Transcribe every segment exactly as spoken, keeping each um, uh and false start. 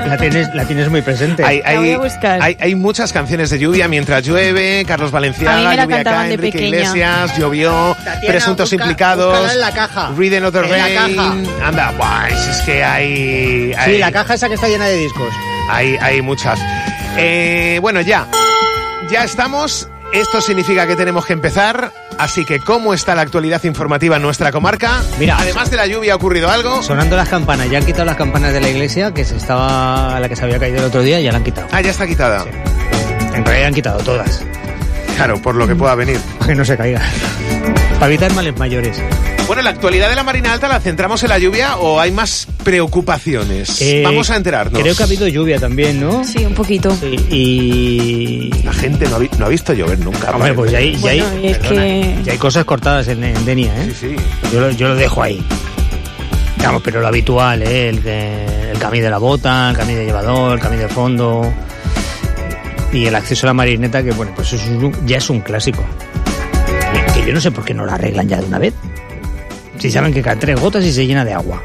La tienes, la tienes muy presente. Hay, hay, La voy a buscar. hay, hay muchas canciones de lluvia, Mientras llueve, Carlos A mí Valenciaga, me la Lluvia cantaban acá, de Enrique pequeña. Iglesias, Llovió, Tatiana, Presuntos busca- Implicados, búscala en la caja. Read Another En la Rain. caja. Anda, buah, es, es que hay, hay, Sí, la caja esa que está llena de discos. hay, hay muchas. Eh, bueno, ya, ya estamos. Esto significa que tenemos que empezar. Así que, ¿cómo está la actualidad informativa en nuestra comarca? Mira, además de la lluvia, ¿ha ocurrido algo? Sonando las campanas. Ya han quitado las campanas de la iglesia, que se estaba, la que se había caído el otro día, ya la han quitado. Ah, ya está quitada. Sí. En realidad han quitado todas. Claro, por lo que pueda venir. Que no se caiga. Para evitar males mayores. Bueno, la actualidad de la Marina Alta, ¿la centramos en la lluvia o hay más preocupaciones? Eh, Vamos a enterarnos. Creo que ha habido lluvia también, ¿no? Sí, un poquito. Sí, y... La gente no ha, vi- no ha visto llover nunca. Hombre, pues ya hay, ya hay, Bueno, y es perdona, que- ya hay cosas cortadas en, en Denia, ¿eh? Sí, sí. Yo, lo- yo lo dejo ahí. Vamos, pero lo habitual, ¿eh? El, que- el camí de la bota, el camí de llevador, el camí de fondo y el acceso a la marineta, que bueno, pues eso es un- ya es un clásico. Que- Que yo no sé por qué no lo arreglan ya de una vez. Si saben que caen tres gotas y se llena de agua.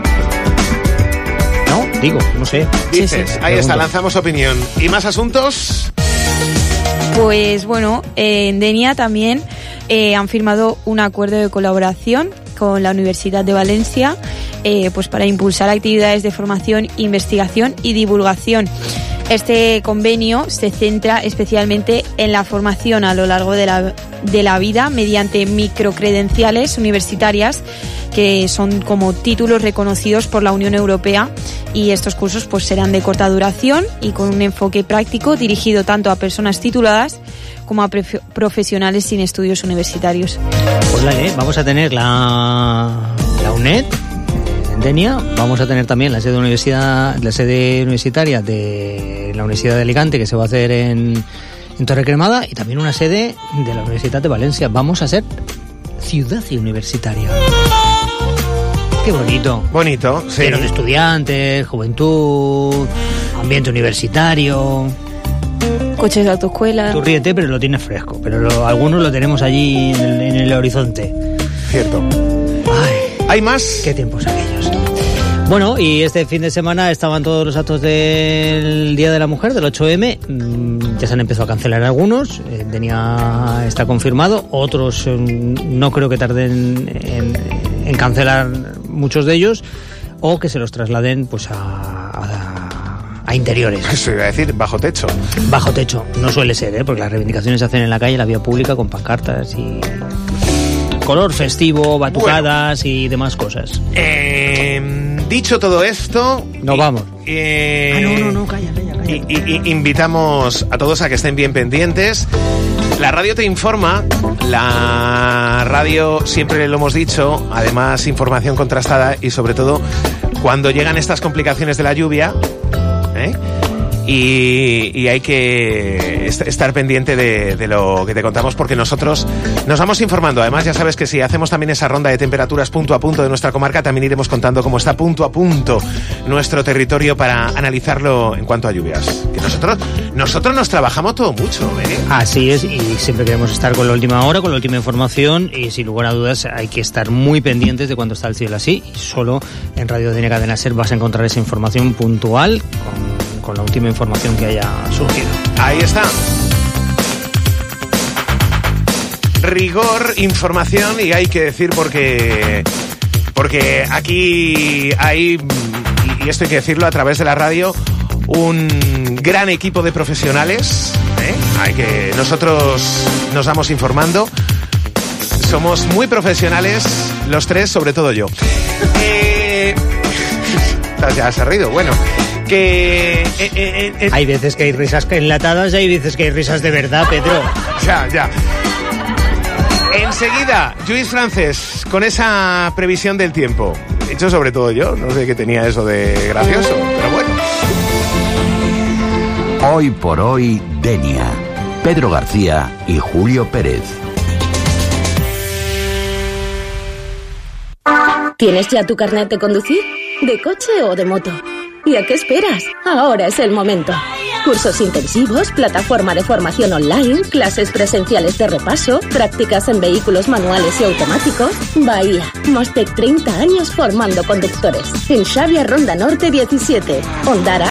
No, digo, no sé. Dices, Sí, sí. ahí está, Pregunto. lanzamos opinión. ¿Y más asuntos? Pues bueno, eh, en Denia también eh, han firmado un acuerdo de colaboración con la Universidad de Valencia eh, pues para impulsar actividades de formación, investigación y divulgación. Este convenio se centra especialmente en la formación a lo largo de la, de la vida mediante microcredenciales universitarias que son como títulos reconocidos por la Unión Europea, y estos cursos pues serán de corta duración y con un enfoque práctico dirigido tanto a personas tituladas como a profe- profesionales sin estudios universitarios. Pues la, eh, vamos a tener la, la UNED en Denia, vamos a tener también la sede universidad, la sede universitaria de la Universidad de Alicante, que se va a hacer en, en Torre Cremada, y también una sede de la Universidad de Valencia. Vamos a ser ciudad universitaria. Qué bonito. Bonito, sí. Lleno de estudiantes, juventud, ambiente universitario. Coches de autoescuela. Tú ríete, pero lo tienes fresco. Pero lo- algunos lo tenemos allí en el, en el horizonte. Cierto. Ay, ¿Hay más? qué tiempos aquellos. Bueno, y este fin de semana estaban todos los actos del Día de la Mujer, del ocho eme. Mm, Ya se han empezado a cancelar algunos. Eh, Denia está confirmado. Otros eh, no creo que tarden en, en cancelar muchos de ellos, o que se los trasladen pues a, a, a interiores. Eso iba a decir, bajo techo. Bajo techo. No suele ser, ¿eh? Porque las reivindicaciones se hacen en la calle, en la vía pública, con pancartas y color festivo, batucadas y demás cosas. Eh, dicho todo esto... Nos y- vamos. eh, Ah, no, no, no, calla, calla, calla. Y, y- y invitamos a todos a que estén bien pendientes. La radio te informa, la radio, siempre lo hemos dicho, además información contrastada, y sobre todo cuando llegan estas complicaciones de la lluvia, ¿eh? Y, y hay que est- estar pendiente de, de lo que te contamos, porque nosotros nos vamos informando. Además, ya sabes que si hacemos también esa ronda de temperaturas punto a punto de nuestra comarca, también iremos contando cómo está punto a punto nuestro territorio para analizarlo en cuanto a lluvias. Que nosotros, nosotros nos trabajamos todo mucho, ¿eh? Así es, y siempre queremos estar con la última hora, con la última información, y sin lugar a dudas hay que estar muy pendientes de cuando está el cielo así, y solo en Radio Denia Cadena Ser vas a encontrar esa información puntual con, con la última información que haya surgido. Ahí está. Rigor, información, y hay que decir porque porque aquí hay, y esto hay que decirlo a través de la radio, un gran equipo de profesionales, ¿eh? Hay que nosotros nos vamos informando. Somos muy profesionales los tres, sobre todo yo. Eh, ya se ha reído. Bueno, que eh, eh, eh, Hay veces que hay risas enlatadas y hay veces que hay risas de verdad, Pedro. Ya, ya. Enseguida, Lluís Francés, con esa previsión del tiempo. Hecho sobre todo yo, no sé qué tenía eso de gracioso, pero bueno. Hoy por hoy, Denia. Pedro García y Julio Pérez. ¿Tienes ya tu carnet de conducir? ¿De coche o de moto? ¿Y a qué esperas? Ahora es el momento. Cursos intensivos, plataforma de formación online, clases presenciales de repaso, prácticas en vehículos manuales y automáticos. Bahía, más de treinta años formando conductores. En Xavia Ronda Norte diecisiete. Ondara.